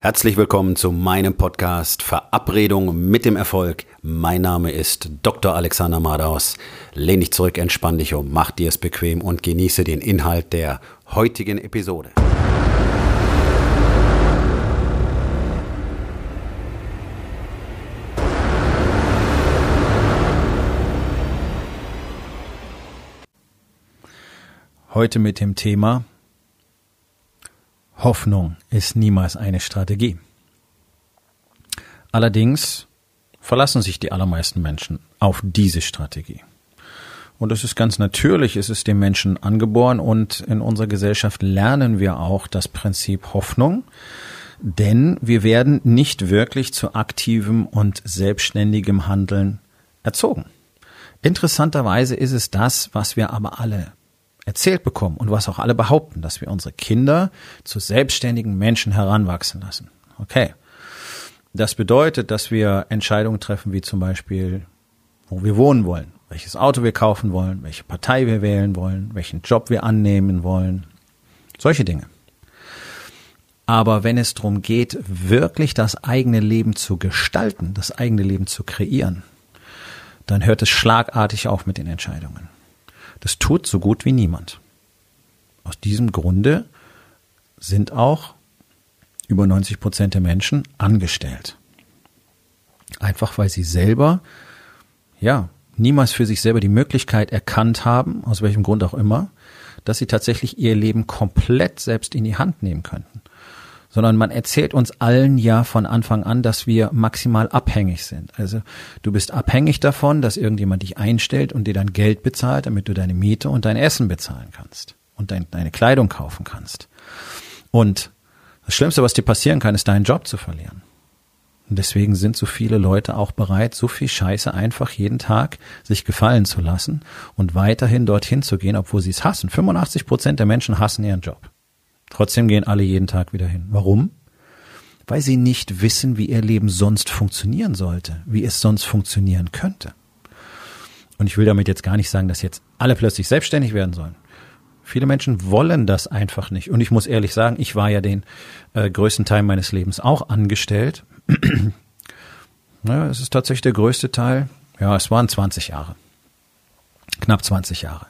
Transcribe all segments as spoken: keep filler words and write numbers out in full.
Herzlich willkommen zu meinem Podcast Verabredung mit dem Erfolg. Mein Name ist Doktor Alexander Madaus. Lehn dich zurück, entspann dich um, mach dir es bequem und genieße den Inhalt der heutigen Episode. Heute mit dem Thema Hoffnung ist niemals eine Strategie. Allerdings verlassen sich die allermeisten Menschen auf diese Strategie. Und das ist ganz natürlich, es ist dem Menschen angeboren und in unserer Gesellschaft lernen wir auch das Prinzip Hoffnung, denn wir werden nicht wirklich zu aktivem und selbstständigem Handeln erzogen. Interessanterweise ist es das, was wir aber alle erzählt bekommen und was auch alle behaupten, dass wir unsere Kinder zu selbstständigen Menschen heranwachsen lassen. Okay. Das bedeutet, dass wir Entscheidungen treffen, wie zum Beispiel, wo wir wohnen wollen, welches Auto wir kaufen wollen, welche Partei wir wählen wollen, welchen Job wir annehmen wollen. Solche Dinge. Aber wenn es darum geht, wirklich das eigene Leben zu gestalten, das eigene Leben zu kreieren, dann hört es schlagartig auf mit den Entscheidungen. Das tut so gut wie niemand. Aus diesem Grunde sind auch über neunzig Prozent der Menschen angestellt. Einfach weil sie selber, ja, niemals für sich selber die Möglichkeit erkannt haben, aus welchem Grund auch immer, dass sie tatsächlich ihr Leben komplett selbst in die Hand nehmen könnten. Sondern man erzählt uns allen ja von Anfang an, dass wir maximal abhängig sind. Also du bist abhängig davon, dass irgendjemand dich einstellt und dir dann Geld bezahlt, damit du deine Miete und dein Essen bezahlen kannst und dein, deine Kleidung kaufen kannst. Und das Schlimmste, was dir passieren kann, ist deinen Job zu verlieren. Und deswegen sind so viele Leute auch bereit, so viel Scheiße einfach jeden Tag sich gefallen zu lassen und weiterhin dorthin zu gehen, obwohl sie es hassen. fünfundachtzig Prozent der Menschen hassen ihren Job. Trotzdem gehen alle jeden Tag wieder hin. Warum? Weil sie nicht wissen, wie ihr Leben sonst funktionieren sollte, wie es sonst funktionieren könnte. Und ich will damit jetzt gar nicht sagen, dass jetzt alle plötzlich selbstständig werden sollen. Viele Menschen wollen das einfach nicht. Und ich muss ehrlich sagen, ich war ja den äh, größten Teil meines Lebens auch angestellt. Ja, es ist tatsächlich der größte Teil. Ja, es waren zwanzig Jahre. Knapp zwanzig Jahre.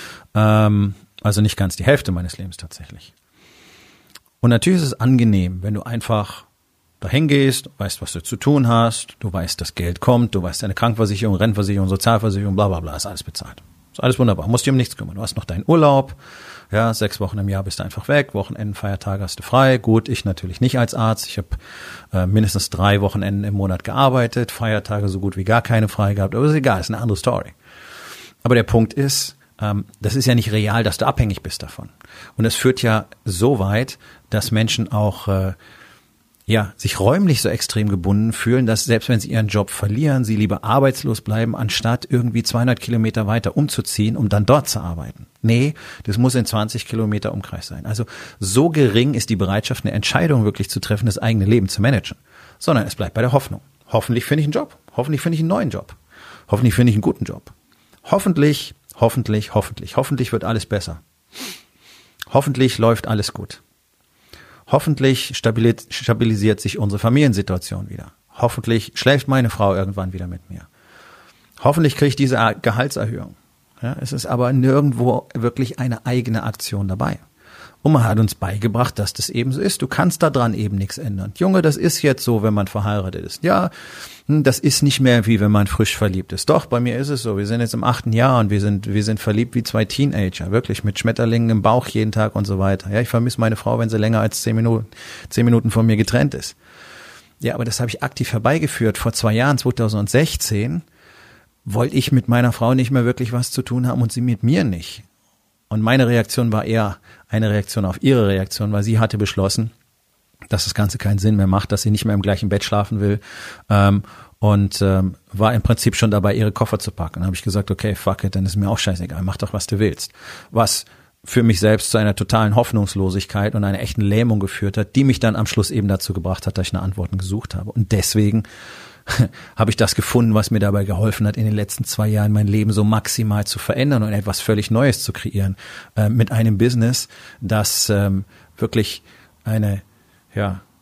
Ähm, also nicht ganz die Hälfte meines Lebens tatsächlich. Und natürlich ist es angenehm, wenn du einfach dahin gehst, weißt, was du zu tun hast, du weißt, dass Geld kommt, du weißt, deine Krankenversicherung, Rentenversicherung, Sozialversicherung, bla bla bla, ist alles bezahlt. Ist alles wunderbar, musst dir um nichts kümmern. Du hast noch deinen Urlaub, ja, sechs Wochen im Jahr bist du einfach weg, Wochenenden, Feiertage hast du frei. Gut, ich natürlich nicht als Arzt, ich habe äh, mindestens drei Wochenenden im Monat gearbeitet, Feiertage so gut wie gar keine frei gehabt, aber ist egal, ist eine andere Story. Aber der Punkt ist, ähm, das ist ja nicht real, dass du abhängig bist davon. Und es führt ja so weit, dass Menschen auch äh, ja sich räumlich so extrem gebunden fühlen, dass selbst wenn sie ihren Job verlieren, sie lieber arbeitslos bleiben, anstatt irgendwie zweihundert Kilometer weiter umzuziehen, um dann dort zu arbeiten. Nee, das muss in zwanzig Kilometer Umkreis sein. Also so gering ist die Bereitschaft, eine Entscheidung wirklich zu treffen, das eigene Leben zu managen. Sondern es bleibt bei der Hoffnung. Hoffentlich finde ich einen Job. Hoffentlich finde ich einen neuen Job. Hoffentlich finde ich einen guten Job. Hoffentlich, hoffentlich, hoffentlich. Hoffentlich wird alles besser. Hoffentlich läuft alles gut. Hoffentlich stabilisiert sich unsere Familiensituation wieder. Hoffentlich schläft meine Frau irgendwann wieder mit mir. Hoffentlich kriege ich diese Gehaltserhöhung. Ja, es ist aber nirgendwo wirklich eine eigene Aktion dabei. Und man hat uns beigebracht, dass das eben so ist. Du kannst daran eben nichts ändern. Junge, das ist jetzt so, wenn man verheiratet ist. Ja, das ist nicht mehr wie wenn man frisch verliebt ist. Doch, bei mir ist es so. Wir sind jetzt im achten Jahr und wir sind wir sind verliebt wie zwei Teenager. Wirklich mit Schmetterlingen im Bauch jeden Tag und so weiter. Ja, ich vermisse meine Frau, wenn sie länger als zehn Minuten, zehn Minuten von mir getrennt ist. Ja, aber das habe ich aktiv herbeigeführt. Vor zwei Jahren, zwanzig sechzehn, wollte ich mit meiner Frau nicht mehr wirklich was zu tun haben und sie mit mir nicht. Und meine Reaktion war eher eine Reaktion auf ihre Reaktion, weil sie hatte beschlossen, dass das Ganze keinen Sinn mehr macht, dass sie nicht mehr im gleichen Bett schlafen will ähm, und ähm, war im Prinzip schon dabei, ihre Koffer zu packen. Dann habe ich gesagt, okay, fuck it, dann ist mir auch scheißegal, mach doch, was du willst. Was für mich selbst zu einer totalen Hoffnungslosigkeit und einer echten Lähmung geführt hat, die mich dann am Schluss eben dazu gebracht hat, dass ich nach Antworten gesucht habe. Und deswegen habe ich das gefunden, was mir dabei geholfen hat, in den letzten zwei Jahren mein Leben so maximal zu verändern und etwas völlig Neues zu kreieren, äh, mit einem Business, das ähm, wirklich eine ja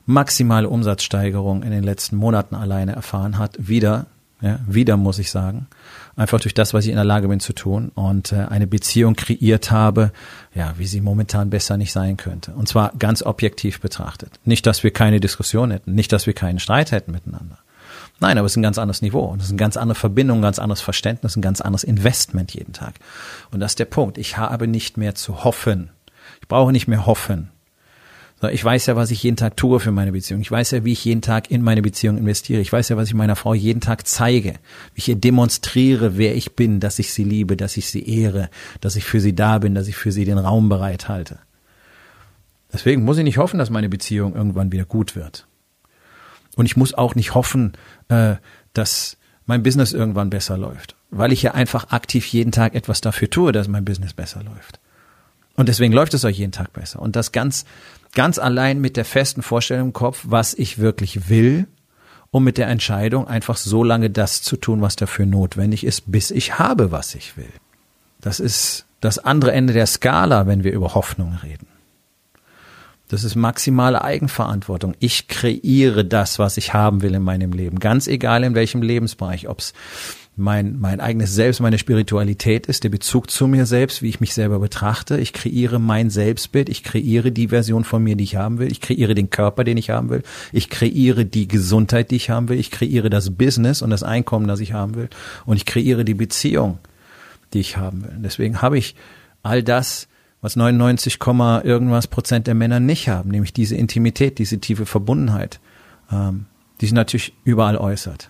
maximale Umsatzsteigerung in den letzten Monaten alleine erfahren hat. Wieder, ja, wieder muss ich sagen. Einfach durch das, was ich in der Lage bin zu tun und äh, eine Beziehung kreiert habe, ja, wie sie momentan besser nicht sein könnte. Und zwar ganz objektiv betrachtet. Nicht, dass wir keine Diskussion hätten, nicht, dass wir keinen Streit hätten miteinander. Nein, aber es ist ein ganz anderes Niveau und es ist eine ganz andere Verbindung, ein ganz anderes Verständnis, ein ganz anderes Investment jeden Tag. Und das ist der Punkt. Ich habe nicht mehr zu hoffen. Ich brauche nicht mehr hoffen. Ich weiß ja, was ich jeden Tag tue für meine Beziehung. Ich weiß ja, wie ich jeden Tag in meine Beziehung investiere. Ich weiß ja, was ich meiner Frau jeden Tag zeige. Wie ich ihr demonstriere, wer ich bin, dass ich sie liebe, dass ich sie ehre, dass ich für sie da bin, dass ich für sie den Raum bereithalte. Deswegen muss ich nicht hoffen, dass meine Beziehung irgendwann wieder gut wird. Und ich muss auch nicht hoffen, äh, dass mein Business irgendwann besser läuft. Weil ich ja einfach aktiv jeden Tag etwas dafür tue, dass mein Business besser läuft. Und deswegen läuft es euch jeden Tag besser. Und das ganz, ganz allein mit der festen Vorstellung im Kopf, was ich wirklich will, um mit der Entscheidung einfach so lange das zu tun, was dafür notwendig ist, bis ich habe, was ich will. Das ist das andere Ende der Skala, wenn wir über Hoffnung reden. Das ist maximale Eigenverantwortung. Ich kreiere das, was ich haben will in meinem Leben. Ganz egal in welchem Lebensbereich, ob es mein, mein eigenes Selbst, meine Spiritualität ist, der Bezug zu mir selbst, wie ich mich selber betrachte. Ich kreiere mein Selbstbild, ich kreiere die Version von mir, die ich haben will. Ich kreiere den Körper, den ich haben will. Ich kreiere die Gesundheit, die ich haben will. Ich kreiere das Business und das Einkommen, das ich haben will. Und ich kreiere die Beziehung, die ich haben will. Deswegen habe ich all das, was neunundneunzig, irgendwas Prozent der Männer nicht haben, nämlich diese Intimität, diese tiefe Verbundenheit, ähm, die sich natürlich überall äußert.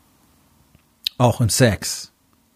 Auch im Sex.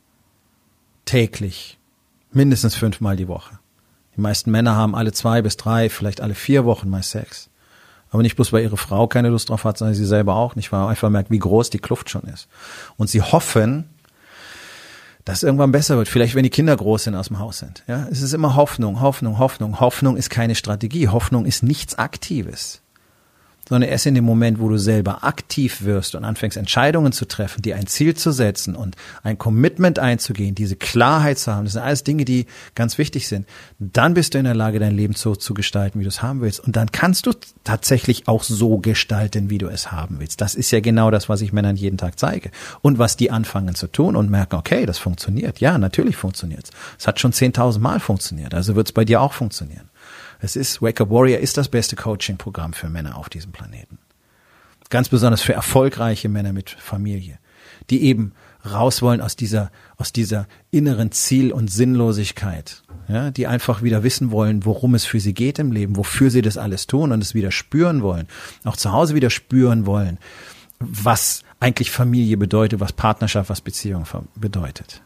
Täglich. Mindestens fünfmal die Woche. Die meisten Männer haben alle zwei bis drei, vielleicht alle vier Wochen mal Sex. Aber nicht bloß, weil ihre Frau keine Lust drauf hat, sondern sie selber auch nicht, weil man einfach merkt, wie groß die Kluft schon ist. Und sie hoffen, dass es irgendwann besser wird. Vielleicht, wenn die Kinder groß sind, aus dem Haus sind. Ja, es ist immer Hoffnung, Hoffnung, Hoffnung. Hoffnung ist keine Strategie. Hoffnung ist nichts Aktives. Sondern erst in dem Moment, wo du selber aktiv wirst und anfängst, Entscheidungen zu treffen, dir ein Ziel zu setzen und ein Commitment einzugehen, diese Klarheit zu haben, das sind alles Dinge, die ganz wichtig sind, dann bist du in der Lage, dein Leben so zu gestalten, wie du es haben willst. Und dann kannst du tatsächlich auch so gestalten, wie du es haben willst. Das ist ja genau das, was ich Männern jeden Tag zeige. Und was die anfangen zu tun und merken, okay, das funktioniert. Ja, natürlich funktioniert es. Es hat schon zehntausend Mal funktioniert, also wird es bei dir auch funktionieren. Es ist, Wake Up Warrior ist das beste Coaching-Programm für Männer auf diesem Planeten. Ganz besonders für erfolgreiche Männer mit Familie, die eben raus wollen aus dieser, aus dieser inneren Ziel- und Sinnlosigkeit, ja, die einfach wieder wissen wollen, worum es für sie geht im Leben, wofür sie das alles tun und es wieder spüren wollen, auch zu Hause wieder spüren wollen, was eigentlich Familie bedeutet, was Partnerschaft, was Beziehung bedeutet.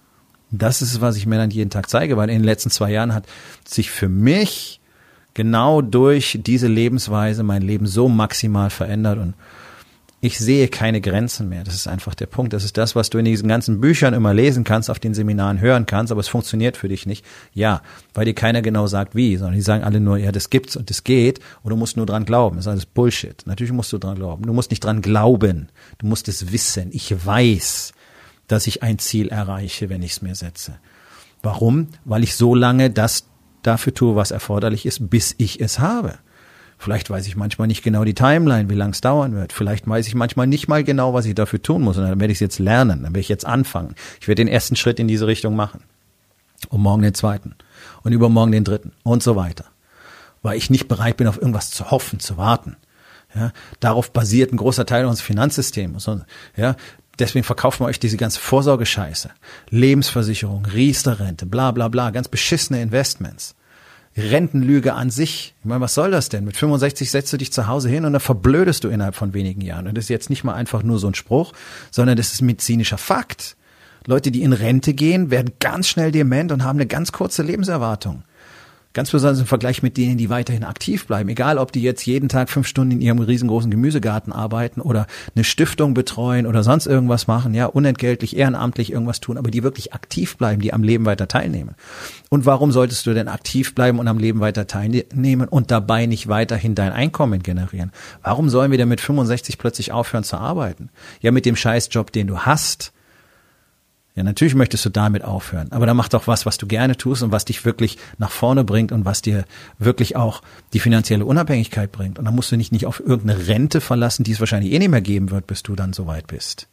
Das ist es, was ich Männern jeden Tag zeige, weil in den letzten zwei Jahren hat sich für mich genau durch diese Lebensweise mein Leben so maximal verändert und ich sehe keine Grenzen mehr. Das ist einfach der Punkt. Das ist das, was du in diesen ganzen Büchern immer lesen kannst, auf den Seminaren hören kannst, aber es funktioniert für dich nicht. Ja, weil dir keiner genau sagt, wie, sondern die sagen alle nur, ja, das gibt's und das geht und du musst nur dran glauben. Das ist alles Bullshit. Natürlich musst du dran glauben. Du musst nicht dran glauben. Du musst es wissen. Ich weiß, dass ich ein Ziel erreiche, wenn ich es mir setze. Warum? Weil ich so lange das dafür tue, was erforderlich ist, bis ich es habe. Vielleicht weiß ich manchmal nicht genau die Timeline, wie lange es dauern wird. Vielleicht weiß ich manchmal nicht mal genau, was ich dafür tun muss. Und dann werde ich es jetzt lernen, dann werde ich jetzt anfangen. Ich werde den ersten Schritt in diese Richtung machen. Und morgen den zweiten. Und übermorgen den dritten. Und so weiter. Weil ich nicht bereit bin, auf irgendwas zu hoffen, zu warten. Ja, darauf basiert ein großer Teil unseres Finanzsystems. Ja, deswegen verkaufen wir euch diese ganze Vorsorgescheiße. Lebensversicherung, Riester-Rente, bla bla bla, ganz beschissene Investments. Rentenlüge an sich. Ich meine, was soll das denn? Mit fünfundsechzig setzt du dich zu Hause hin und dann verblödest du innerhalb von wenigen Jahren. Und das ist jetzt nicht mal einfach nur so ein Spruch, sondern das ist medizinischer Fakt. Leute, die in Rente gehen, werden ganz schnell dement und haben eine ganz kurze Lebenserwartung. Ganz besonders im Vergleich mit denen, die weiterhin aktiv bleiben. Egal, ob die jetzt jeden Tag fünf Stunden in ihrem riesengroßen Gemüsegarten arbeiten oder eine Stiftung betreuen oder sonst irgendwas machen, ja, unentgeltlich, ehrenamtlich irgendwas tun, aber die wirklich aktiv bleiben, die am Leben weiter teilnehmen. Und warum solltest du denn aktiv bleiben und am Leben weiter teilnehmen und dabei nicht weiterhin dein Einkommen generieren? Warum sollen wir denn mit fünfundsechzig plötzlich aufhören zu arbeiten? Ja, mit dem Scheißjob, den du hast. Ja, natürlich möchtest du damit aufhören, aber dann mach doch was, was du gerne tust und was dich wirklich nach vorne bringt und was dir wirklich auch die finanzielle Unabhängigkeit bringt. Und dann musst du dich nicht auf irgendeine Rente verlassen, die es wahrscheinlich eh nicht mehr geben wird, bis du dann soweit bist.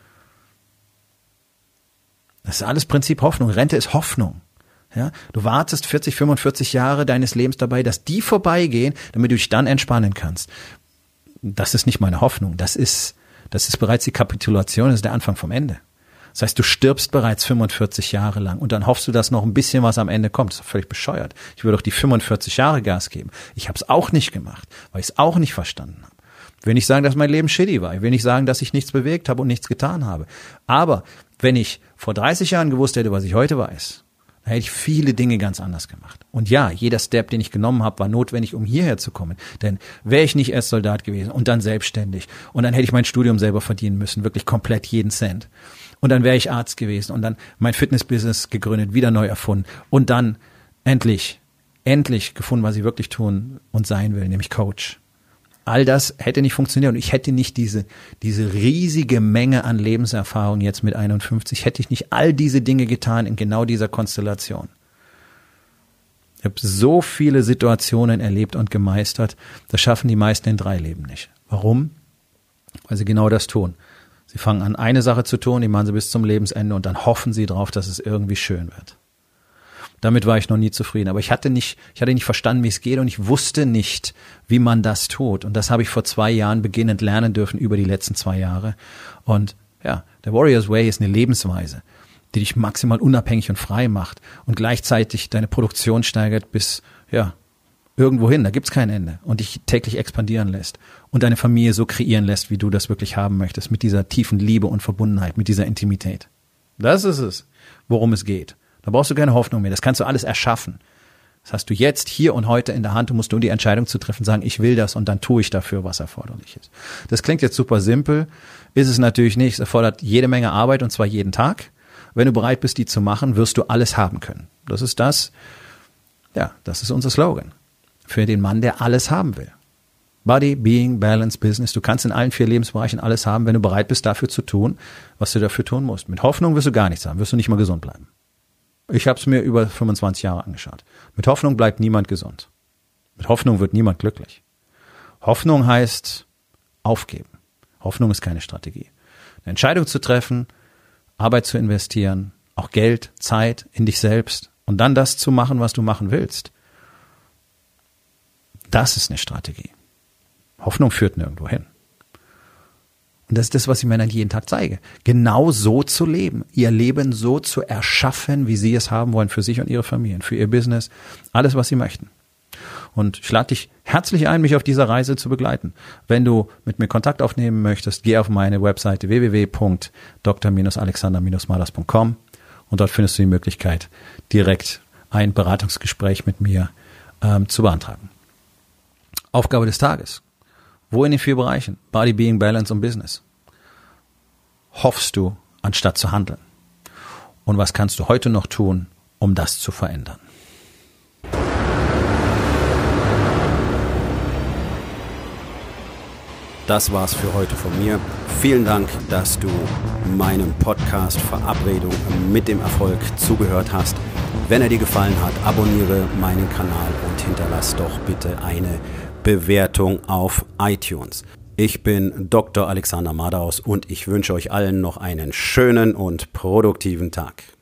Das ist alles Prinzip Hoffnung. Rente ist Hoffnung. Ja, du wartest vierzig, fünfundvierzig Jahre deines Lebens dabei, dass die vorbeigehen, damit du dich dann entspannen kannst. Das ist nicht meine Hoffnung. Das ist, das ist bereits die Kapitulation, das ist der Anfang vom Ende. Das heißt, du stirbst bereits fünfundvierzig Jahre lang und dann hoffst du, dass noch ein bisschen was am Ende kommt. Das ist doch völlig bescheuert. Ich würde doch die fünfundvierzig Jahre Gas geben. Ich habe es auch nicht gemacht, weil ich es auch nicht verstanden habe. Ich will nicht sagen, dass mein Leben shitty war. Ich will nicht sagen, dass ich nichts bewegt habe und nichts getan habe. Aber wenn ich vor dreißig Jahren gewusst hätte, was ich heute weiß, dann hätte ich viele Dinge ganz anders gemacht. Und ja, jeder Step, den ich genommen habe, war notwendig, um hierher zu kommen. Denn wäre ich nicht erst Soldat gewesen und dann selbstständig und dann hätte ich mein Studium selber verdienen müssen, wirklich komplett jeden Cent. Und dann wäre ich Arzt gewesen und dann mein Fitnessbusiness gegründet, wieder neu erfunden und dann endlich, endlich gefunden, was ich wirklich tun und sein will, nämlich Coach. All das hätte nicht funktioniert und ich hätte nicht diese, diese riesige Menge an Lebenserfahrung jetzt mit einundfünfzig, hätte ich nicht all diese Dinge getan in genau dieser Konstellation. Ich habe so viele Situationen erlebt und gemeistert, das schaffen die meisten in drei Leben nicht. Warum? Weil sie genau das tun. Sie fangen an, eine Sache zu tun, die machen sie bis zum Lebensende und dann hoffen sie drauf, dass es irgendwie schön wird. Damit war ich noch nie zufrieden. Aber ich hatte nicht, ich hatte nicht verstanden, wie es geht und ich wusste nicht, wie man das tut. Und das habe ich vor zwei Jahren beginnend lernen dürfen über die letzten zwei Jahre. Und ja, der Warrior's Way ist eine Lebensweise, die dich maximal unabhängig und frei macht und gleichzeitig deine Produktion steigert bis, ja, irgendwo hin, da gibt's kein Ende und dich täglich expandieren lässt und deine Familie so kreieren lässt, wie du das wirklich haben möchtest, mit dieser tiefen Liebe und Verbundenheit, mit dieser Intimität. Das ist es, worum es geht. Da brauchst du keine Hoffnung mehr, das kannst du alles erschaffen. Das hast du jetzt, hier und heute in der Hand, du musst nur die Entscheidung zu treffen, sagen, ich will das und dann tue ich dafür, was erforderlich ist. Das klingt jetzt super simpel, ist es natürlich nicht, es erfordert jede Menge Arbeit und zwar jeden Tag. Wenn du bereit bist, die zu machen, wirst du alles haben können. Das ist das, ja, das ist unser Slogan. Für den Mann, der alles haben will. Body, Being, Balance, Business. Du kannst in allen vier Lebensbereichen alles haben, wenn du bereit bist, dafür zu tun, was du dafür tun musst. Mit Hoffnung wirst du gar nichts haben, wirst du nicht mal gesund bleiben. Ich habe es mir über fünfundzwanzig Jahre angeschaut. Mit Hoffnung bleibt niemand gesund. Mit Hoffnung wird niemand glücklich. Hoffnung heißt aufgeben. Hoffnung ist keine Strategie. Eine Entscheidung zu treffen, Arbeit zu investieren, auch Geld, Zeit in dich selbst und dann das zu machen, was du machen willst. Das ist eine Strategie. Hoffnung führt nirgendwo hin. Und das ist das, was ich Männern jeden Tag zeige. Genau so zu leben. Ihr Leben so zu erschaffen, wie sie es haben wollen, für sich und ihre Familien, für ihr Business, alles, was sie möchten. Und ich lade dich herzlich ein, mich auf dieser Reise zu begleiten. Wenn du mit mir Kontakt aufnehmen möchtest, geh auf meine Webseite w w w punkt d r alexander maders punkt com und dort findest du die Möglichkeit, direkt ein Beratungsgespräch mit mir ähm, zu beantragen. Aufgabe des Tages. Wo in den vier Bereichen, Body, Being, Balance und Business, hoffst du, anstatt zu handeln? Und was kannst du heute noch tun, um das zu verändern? Das war's für heute von mir. Vielen Dank, dass du meinem Podcast Verabredung mit dem Erfolg zugehört hast. Wenn er dir gefallen hat, abonniere meinen Kanal und hinterlass doch bitte eine Bewertung auf iTunes. Ich bin Doktor Alexander Madaus und ich wünsche euch allen noch einen schönen und produktiven Tag.